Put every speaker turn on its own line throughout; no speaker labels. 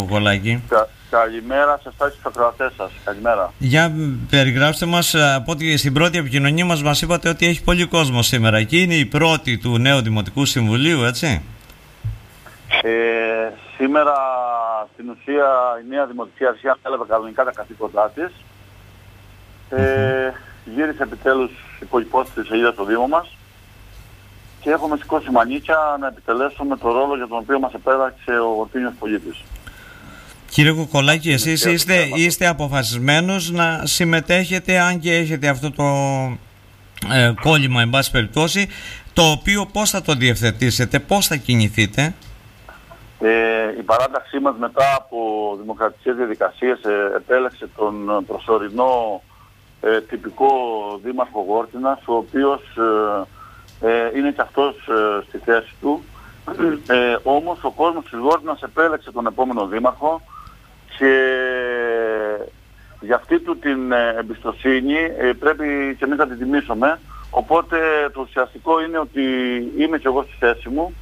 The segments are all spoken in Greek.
Κολάκη.
Καλημέρα σε εσάς τους ακροατές σας. Καλημέρα.
Για περιγράψτε μας, από ότι στην πρώτη επικοινωνία μας είπατε ότι έχει πολύ κόσμο σήμερα. Εκεί είναι η πρώτη του νέου Δημοτικού Συμβουλίου, έτσι?
Σήμερα στην ουσία η νέα Δημοτική Αρχή έλαβε κανονικά τα καθήκοντά της. Γύρισε επιτέλους υπό τη σελίδα στο Δήμο μας και έχουμε σηκώσει μανίκια να επιτελέσουμε το ρόλο για τον οποίο μας επέλεξε ο Γορτίνιος πολίτης.
Κύριε Κουκολάκη, εσείς είστε αποφασισμένος να συμμετέχετε, αν και έχετε αυτό το κόλλημα, εν πάση περιπτώσει, το οποίο πώς θα το διευθετήσετε, πώς θα κινηθείτε?
Η παράταξή μας μετά από δημοκρατικές διαδικασίες επέλεξε τον προσωρινό τυπικό δήμαρχο Γόρτινας, ο οποίος είναι και αυτός στη θέση του. Όμως ο κόσμος της Γόρτινας επέλεξε τον επόμενο δήμαρχο και για αυτή του την εμπιστοσύνη πρέπει και εμείς να την τιμήσουμε. Οπότε το ουσιαστικό είναι ότι είμαι και εγώ στη θέση μου.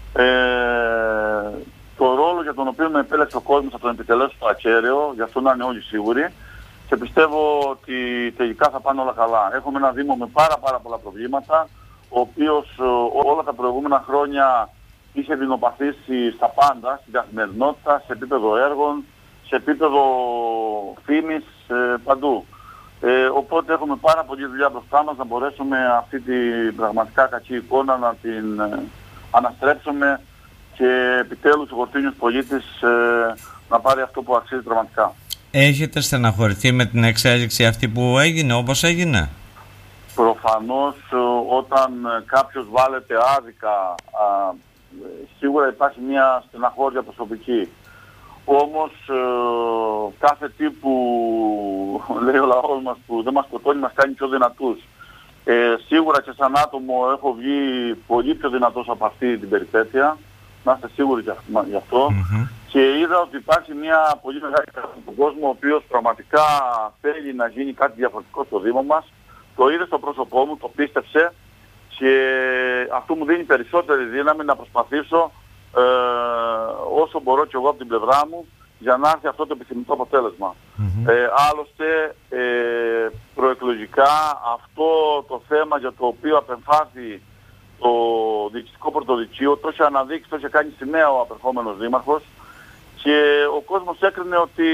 Το ρόλο για τον οποίο με επέλεξε ο κόσμος θα τον επιτελέσω στο ακέραιο, γι' αυτό να είναι όλοι σίγουροι, και πιστεύω ότι τελικά θα πάνε όλα καλά. Έχουμε ένα Δήμο με πάρα πολλά προβλήματα, ο οποίος όλα τα προηγούμενα χρόνια είχε δεινοπαθήσει στα πάντα, στην καθημερινότητα, σε επίπεδο έργων, σε επίπεδο φήμης, παντού. Οπότε έχουμε πάρα πολλή δουλειά μπροστά μας να μπορέσουμε αυτή την πραγματικά κακή εικόνα να την αναστρέψουμε και επιτέλους ο Γορτίνιος πολίτης να πάρει αυτό που αξίζει πραγματικά.
Έχετε στεναχωρηθεί με την εξέλιξη αυτή που έγινε, όπως έγινε?
Προφανώς όταν κάποιος βάλεται άδικα, σίγουρα υπάρχει μια στεναχώρια προσωπική. Όμως κάθε τι που λέει ο λαός μας που δεν μας σκοτώνει μας κάνει πιο δυνατούς. Σίγουρα και σαν άτομο έχω βγει πολύ πιο δυνατός από αυτή την περιπέτεια, να είστε σίγουροι γι' αυτό. Και είδα ότι υπάρχει μια πολύ μεγάλη κατάσταση στον κόσμο, ο οποίος πραγματικά θέλει να γίνει κάτι διαφορετικό στο Δήμο μας. Το είδε στο πρόσωπό μου, το πίστεψε και αυτό μου δίνει περισσότερη δύναμη να προσπαθήσω όσο μπορώ και εγώ από την πλευρά μου για να έρθει αυτό το επιθυμητό αποτέλεσμα. Άλλωστε προεκλογικά αυτό το θέμα για το οποίο απεμφάθη το διοικητικό πρωτοδικείο το είχε αναδείξει, το είχε κάνει σημαία ο απερχόμενος δήμαρχος και ο κόσμος έκρινε ότι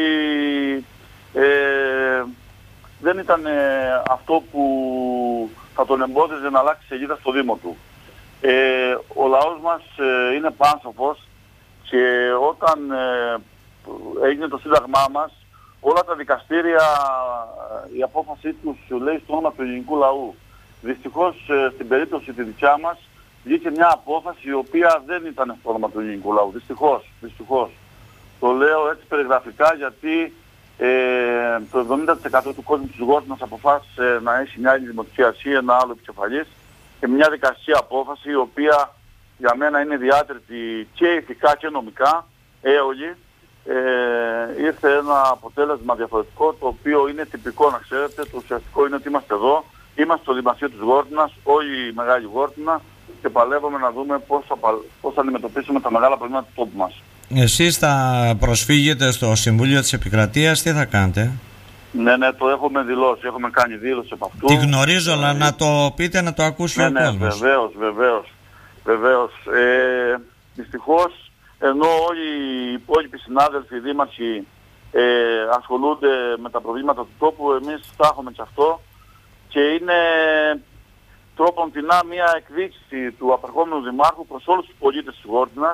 δεν ήταν αυτό που θα τον εμπόδιζε να αλλάξει σελίδα στο Δήμο του. Ο λαός μας είναι πάνσοφος και όταν έγινε το σύνταγμά μας, όλα τα δικαστήρια, η απόφασή τους λέει στο όνομα του ελληνικού λαού. Δυστυχώς στην περίπτωση τη δικιά μας βγήκε μια απόφαση η οποία δεν ήταν στο όνομα του ελληνικού λαού. Δυστυχώς. Το λέω έτσι περιγραφικά γιατί το 70% του κόσμου της Γόρτινας αποφάσισε να έχει μια άλλη δημοτική αρχή, ένα άλλο επικεφαλής και μια δικαστική απόφαση η οποία για μένα είναι διάτρητη και ηθικά και νομικά, έολη. Ήρθε ένα αποτέλεσμα διαφορετικό το οποίο είναι τυπικό, να ξέρετε. Το ουσιαστικό είναι ότι είμαστε εδώ, είμαστε στο Δημαρχείο της Γόρτινας, όλη η μεγάλη Γόρτινα και παλεύουμε να δούμε πώς θα αντιμετωπίσουμε τα μεγάλα προβλήματα του τόπου μας.
Εσείς θα προσφύγετε στο Συμβούλιο της Επικρατείας, τι θα κάνετε?
Ναι, το έχουμε δηλώσει, έχουμε κάνει δήλωση από αυτού.
Τη γνωρίζω, αλλά να το πείτε, να το ακούσει ο κόσμος.
Βεβαίως. Δυστυχώς, ενώ όλοι οι υπόλοιποι συνάδελφοι, οι δήμαρχοι ασχολούνται με τα προβλήματα του τόπου, εμείς θα έχουμε και αυτό και είναι τρόπον τεινά μια εκδίκηση του απερχόμενου δημάρχου προς όλους τους πολίτες της Γόρτινας,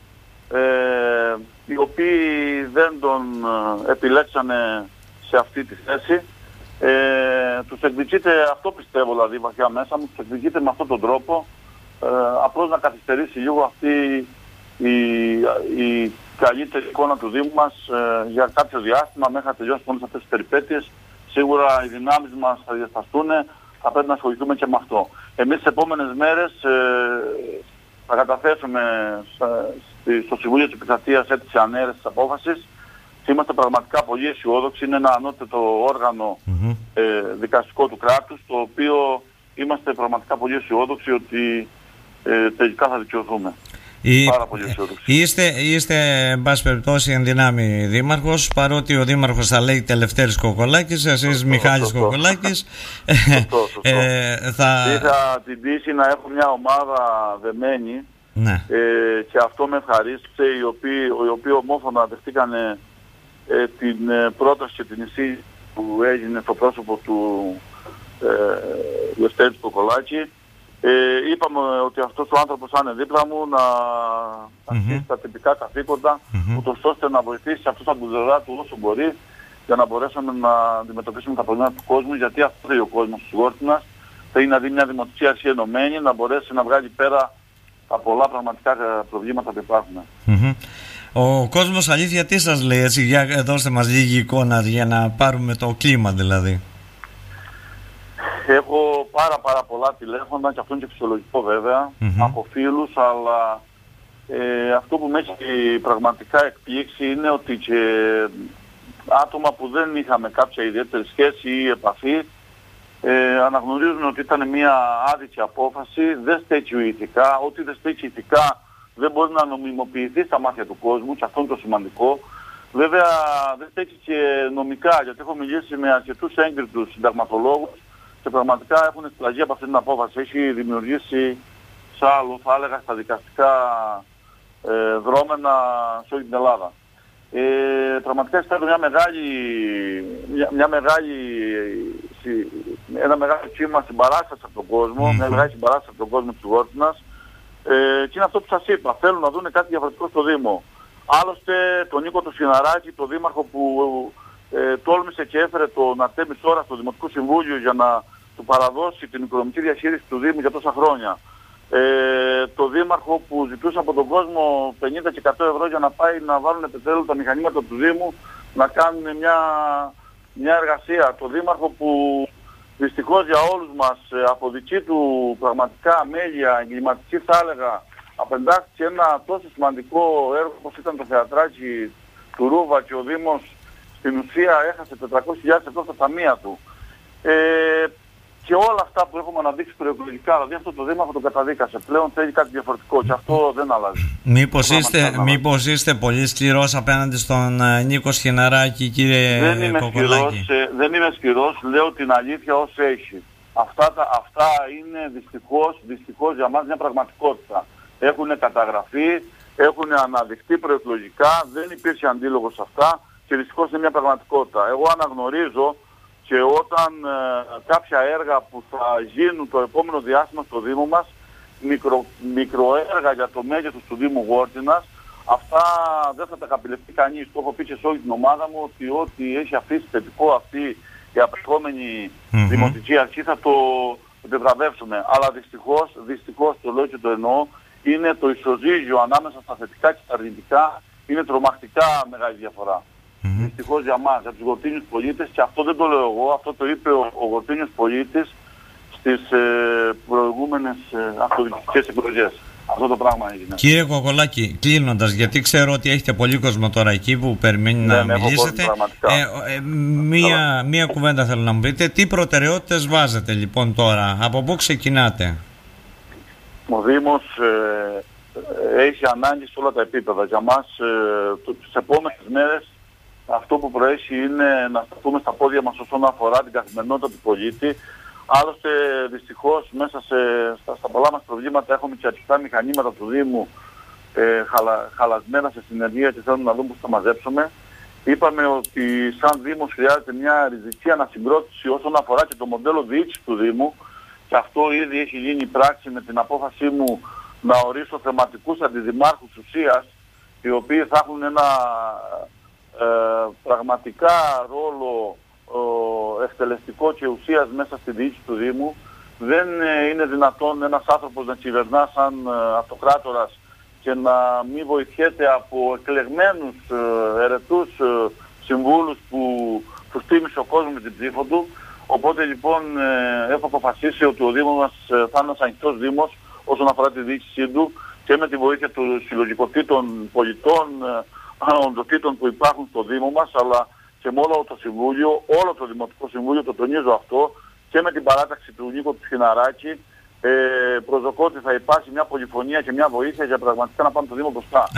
οι οποίοι δεν τον επιλέξανε σε αυτή τη θέση. Τους εκδικείται, αυτό πιστεύω δηλαδή βαθιά μέσα μου, τους εκδικείται με αυτόν τον τρόπο, απλώς να καθυστερήσει λίγο αυτή η καλύτερη εικόνα του Δήμου μας για κάποιο διάστημα μέχρι να τελειώσουν όλες αυτές τις περιπέτειες. Σίγουρα οι δυνάμεις μας θα διασταστούν, θα πρέπει να ασχοληθούμε και με αυτό. Εμείς τις επόμενες μέρες θα καταθέσουμε στο Συμβούλιο της Επικρατείας αίτηση ανέρεσης της απόφασης. Είμαστε πραγματικά πολύ αισιόδοξοι. Είναι ένα ανώτερο όργανο δικαστικό του κράτους, το οποίο είμαστε πραγματικά πολύ αισιόδοξοι ότι τελικά θα δικαιωθούμε. Πάρα πολύ αισιόδοξη.
Είστε εν πάση περιπτώσει εν δυνάμει δήμαρχος, παρότι ο δήμαρχος θα λέει Ελευθέρης Κοκολάκης, εσείς Μιχάλης Κοκολάκης.
Σωστό. Είχα την τύχη να έχω μια ομάδα δεμένη,
ναι.
Και αυτό με ευχαρίστησε, οι οποίοι ομόφωνα δεχτήκανε την πρόταση και την εισήγηση που έγινε στο πρόσωπο του Ελευθέρη Κοκολάκη. Είπαμε ότι αυτός ο άνθρωπος θα είναι δίπλα μου να αρχίσει τα τυπικά καθήκοντα, ούτως ώστε να βοηθήσει αυτούς τα μπουζερά του όσο μπορεί, για να μπορέσουμε να αντιμετωπίσουμε τα προβλήματα του κόσμου, γιατί αυτό είναι ο κόσμος της Γόρτινας. Θέλει να δει μια δημοτική αρχή ενωμένη, να μπορέσει να βγάλει πέρα τα πολλά πραγματικά προβλήματα που υπάρχουν.
Ο κόσμος αλήθεια τι σας λέει, έτσι, για δώστε μας λίγη εικόνα για να πάρουμε το κλίμα δηλαδή.
Έχω πάρα πολλά τηλέφωνα και αυτό είναι και φυσιολογικό βέβαια, από φίλους, αλλά αυτό που με έχει πραγματικά εκπλήξει είναι ότι και άτομα που δεν είχαμε κάποια ιδιαίτερη σχέση ή επαφή αναγνωρίζουν ότι ήταν μια άδικη απόφαση, δεν στέκει ηθικά, ότι δεν στέκει ηθικά δεν μπορεί να νομιμοποιηθεί στα μάτια του κόσμου και αυτό είναι το σημαντικό. Βέβαια δεν στέκει και νομικά, γιατί έχω μιλήσει με αρκετούς έγκριτους συνταγματολόγους και πραγματικά έχουν εκπλαγεί από αυτή την απόφαση. Έχει δημιουργήσει σάλο, θα έλεγα, στα δικαστικά δρόμενα σε όλη την Ελλάδα. Πραγματικά αισθάνεται ένα μεγάλο κύμα συμπαράσταση από τον κόσμο, μια μεγάλη συμπαράσταση από τον κόσμο της Γόρτινας. Και είναι αυτό που σας είπα, θέλουν να δουν κάτι διαφορετικό στο Δήμο. Άλλωστε τον Νίκο του Σιναράκη, τον δήμαρχο που τόλμησε και έφερε τον Αρτέμι Σόρα στο Δημοτικό Συμβούλιο για να του παραδώσει την οικονομική διαχείριση του Δήμου για τόσα χρόνια. Το δήμαρχο που ζητούσε από τον κόσμο 50 και 100 ευρώ για να πάει να βάλουν επιτέλους τα μηχανήματα του Δήμου να κάνουν μια εργασία. Το δήμαρχο που δυστυχώς για όλους μας από δική του πραγματικά αμέλεια, εγκληματική θα έλεγα, απεντάχθηκε ένα τόσο σημαντικό έργο όπως ήταν το θεατράκι του Ρούβα και ο Δήμος στην ουσία έχασε 400.000 ευρώ στα ταμεία του. Και όλα αυτά που έχουμε αναδείξει προεκλογικά, δηλαδή αυτό το δήμαρχο το καταδίκασε. Πλέον θέλει κάτι διαφορετικό και αυτό δεν αλλάζει.
Μήπως είστε πολύ σκληρός απέναντι στον Νίκο Σχιναράκη, κύριε Κοκολάκη?
Δεν είμαι σκληρός, λέω την αλήθεια ως έχει. Αυτά είναι δυστυχώς για μας μια πραγματικότητα. Έχουν καταγραφεί, έχουν αναδειχθεί προεκλογικά, δεν υπήρχε αντίλογο σε αυτά και δυστυχώς είναι μια πραγματικότητα. Εγώ αναγνωρίζω και όταν κάποια έργα που θα γίνουν το επόμενο διάστημα στο Δήμο μας, μικροέργα για το μέγεθος του Δήμου Γόρτινας, αυτά δεν θα τα καπηλευτεί κανείς. Το έχω πει και σε όλη την ομάδα μου ότι ό,τι έχει αφήσει θετικό αυτή η απερχόμενη δημοτική αρχή θα το επιβραβεύσουμε. Αλλά δυστυχώς το λέω και το εννοώ, είναι το ισοζύγιο ανάμεσα στα θετικά και στα αρνητικά, είναι τρομακτικά μεγάλη διαφορά. Δυστυχώς για μας, για τους Γορτίνιους πολίτες, και αυτό δεν το λέω εγώ, αυτό το είπε ο Γορτίνιος πολίτης στις προηγούμενες αυτοδιοικητικές εκλογές. Αυτό το πράγμα έγινε.
Κύριε Κοκολάκη, κλείνοντας, γιατί ξέρω ότι έχετε πολύ κόσμο τώρα εκεί που περιμένει να μιλήσετε. Μία κουβέντα θέλω να μου πείτε. Τι προτεραιότητες βάζετε λοιπόν τώρα, από πού ξεκινάτε?
Ο Δήμος έχει ανάγκη σε όλα τα επίπεδα. Για μας τις επόμενες μέρες αυτό που προέχει είναι να σταθούμε στα πόδια μας όσον αφορά την καθημερινότητα του πολίτη. Άλλωστε δυστυχώς μέσα στα πολλά μας προβλήματα έχουμε και αρκετά μηχανήματα του Δήμου χαλασμένα σε συνεργεία και θέλουμε να δούμε πώς θα μαζέψουμε. Είπαμε ότι σαν Δήμος χρειάζεται μια ριζική ανασυγκρότηση όσον αφορά και το μοντέλο διοίκησης του Δήμου και αυτό ήδη έχει γίνει πράξη με την απόφασή μου να ορίσω θεματικούς αντιδημάρχους ουσίας, οι οποίοι θα έχουν ένα πραγματικά ρόλο εκτελεστικό και ουσίας μέσα στη διοίκηση του Δήμου. Δεν είναι δυνατόν ένας άνθρωπος να κυβερνά σαν αυτοκράτορας και να μην βοηθιέται από εκλεγμένους ερετούς συμβούλους που τους τίμησε ο κόσμος με την ψήφο του. Οπότε λοιπόν έχω αποφασίσει ότι ο Δήμος μας θα είναι ένας ανοιχτός Δήμος όσον αφορά τη διοίκησή του και με τη βοήθεια των συλλογικοτήτων πολιτών, οντοτήτων που υπάρχουν στο Δήμο μας, αλλά και με όλο το Συμβούλιο, όλο το Δημοτικό Συμβούλιο, το τονίζω αυτό, και με την παράταξη του Νίκο του Σχιναράκη, προσδοκώ ότι θα υπάρχει μια πολυφωνία και μια βοήθεια για πραγματικά να πάμε το Δήμο μπροστά.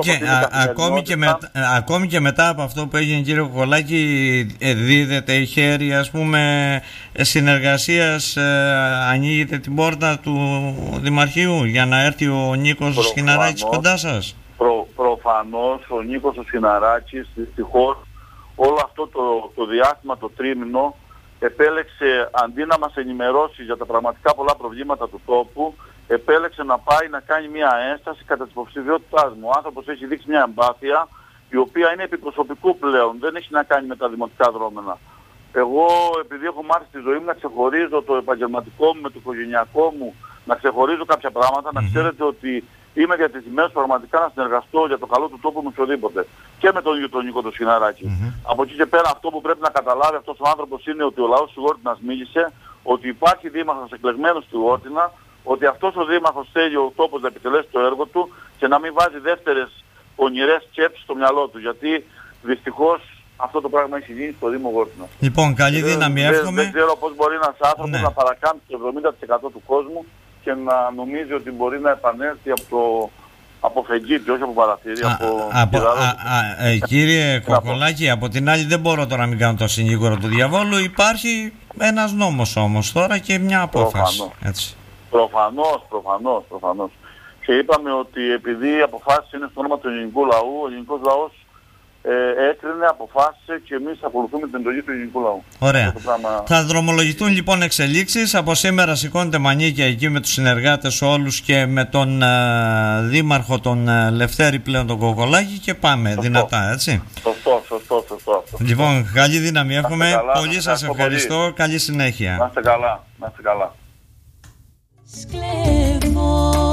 Ακόμη και μετά από αυτό που έγινε, κύριε Κοκολάκη, δίδεται χέρι, ας πούμε, συνεργασίας, ανοίγετε την πόρτα του Δημαρχείου για να έρθει ο Νίκος Σχοιναράκης κοντά σας?
Προφανώς ο Νίκος ο Σχοιναράκης, δυστυχώς, όλο αυτό το διάστημα, το τρίμηνο, επέλεξε, αντί να μας ενημερώσει για τα πραγματικά πολλά προβλήματα του τόπου, επέλεξε να πάει να κάνει μια ένσταση κατά της υποψηφιότητάς μου. Ο άνθρωπος έχει δείξει μια εμπάθεια, η οποία είναι επιπροσωπικού πλέον, δεν έχει να κάνει με τα δημοτικά δρόμενα. Εγώ, επειδή έχω μάθει στη ζωή μου να ξεχωρίζω το επαγγελματικό μου με το οικογενειακό μου, να ξεχωρίζω κάποια πράγματα, να ξέρετε ότι είμαι διατεθειμένος πραγματικά να συνεργαστώ για το καλό του τόπου με οποιοδήποτε. Και με τον ίδιο τον Νίκο τον Σχοιναράκη. Από εκεί και πέρα αυτό που πρέπει να καταλάβει αυτός ο άνθρωπος είναι ότι ο λαός του Γόρτινας μίλησε, ότι υπάρχει δήμαρχος εκλεγμένος του Γόρτινα, ότι αυτός ο δήμαρχος θέλει ο τόπος να επιτελέσει το έργο του και να μην βάζει δεύτερες ονειρές σκέψεις στο μυαλό του. Γιατί δυστυχώς αυτό το πράγμα έχει γίνει στο Δήμο Γόρτινα.
Λοιπόν, καλή δύναμη, εύχομαι.
Δεν ξέρω πώς μπορεί ένας άνθρωπος να παρακάμψει το 70% του κόσμου και να νομίζει ότι μπορεί να επανέλθει από φεγγίτη, όχι από παραθύρι.
Κύριε Κοκολάκη, από την άλλη δεν μπορώ τώρα να μην κάνω το συνήγορο του διαβόλου. Υπάρχει ένας νόμος όμως τώρα και μια απόφαση.
Προφανώς. Και είπαμε ότι επειδή οι αποφάσεις είναι στο όνομα του ελληνικού λαού, ο ελληνικός λαός έκρινε, αποφάσισε και εμείς ακολουθούμε την εντολή του ελληνικού λαού.
Ωραία. Θα δρομολογηθούν λοιπόν εξελίξεις. Από σήμερα σηκώνετε μανίκια εκεί με τους συνεργάτες όλους και με τον δήμαρχο τον Λευτέρη πλέον τον Κοκολάκη και πάμε δυνατά, έτσι.
Σωστό.
Λοιπόν, καλή δύναμη εύχομαι. Πολύ σας ευχαριστώ. Καλή συνέχεια.
Να είστε καλά.